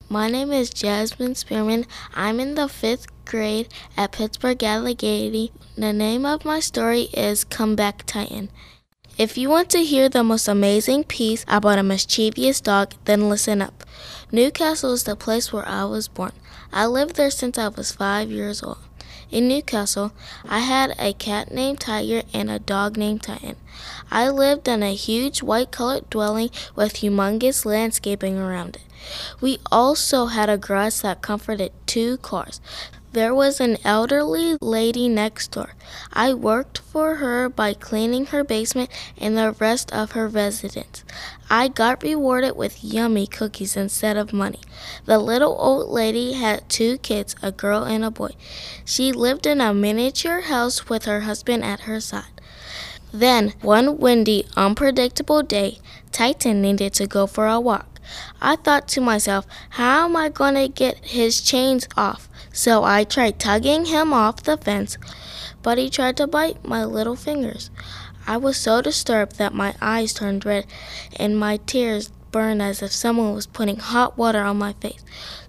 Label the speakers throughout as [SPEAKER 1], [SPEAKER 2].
[SPEAKER 1] My name is Jasmine Spearman. I'm in the 5th grade at Pittsburgh Allegheny. The name of my story is Come Back Titan. If you want to hear the most amazing piece about a mischievous dog, then listen up. Newcastle is the place where I was born. I lived there since I was 5 years old. In Newcastle, I had a cat named Tiger and a dog named Titan. I lived in a huge white-colored dwelling with humongous landscaping around it. We also had a garage that comforted 2 cars. There was an elderly lady next door. I worked for her by cleaning her basement and the rest of her residence. I got rewarded with yummy cookies instead of money. The little old lady had 2 kids, a girl and a boy. She lived in a miniature house with her husband at her side. Then, one windy, unpredictable day, Titan needed to go for a walk. I thought to myself, how am I going to get his chains off? So I tried tugging him off the fence, but he tried to bite my little fingers. I was so disturbed that my eyes turned red and my tears burned as if someone was putting hot water on my face.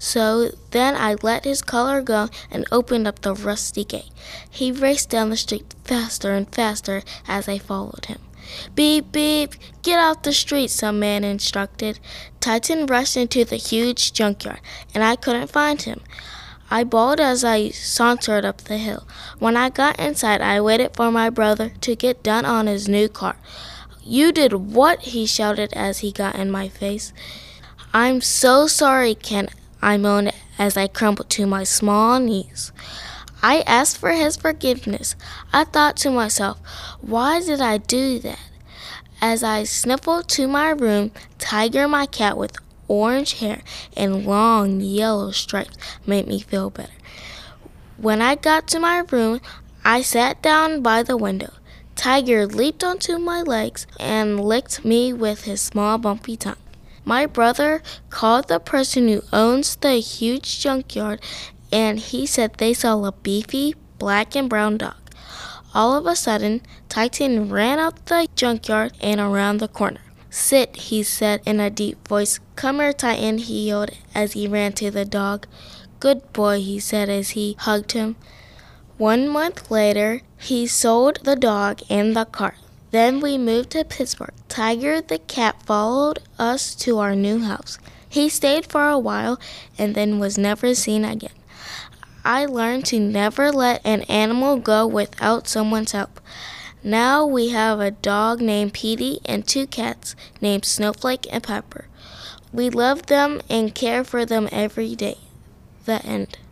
[SPEAKER 1] So then I let his collar go and opened up the rusty gate. He raced down the street faster and faster as I followed him. Beep, beep, get off the street, some man instructed. Titan rushed into the huge junkyard, and I couldn't find him. I bawled as I sauntered up the hill. When I got inside, I waited for my brother to get done on his new car. You did what? He shouted as he got in my face. I'm so sorry, Ken, I moaned as I crumbled to my small knees. I asked for his forgiveness. I thought to myself, why did I do that? As I sniffled to my room, Tiger, my cat with orange hair and long yellow stripes, made me feel better. When I got to my room, I sat down by the window. Tiger leaped onto my legs and licked me with his small bumpy tongue. My brother called the person who owns the huge junkyard, and he said they saw a beefy black and brown dog. All of a sudden, Titan ran out the junkyard and around the corner. Sit, he said in a deep voice. Come here, Titan, he yelled as he ran to the dog. Good boy, he said as he hugged him. 1 month later, he sold the dog and the car. Then we moved to Pittsburgh. Tiger the cat followed us to our new house. He stayed for a while and then was never seen again. I learned to never let an animal go without someone's help. Now we have a dog named Petey and 2 cats named Snowflake and Pepper. We love them and care for them every day. The end.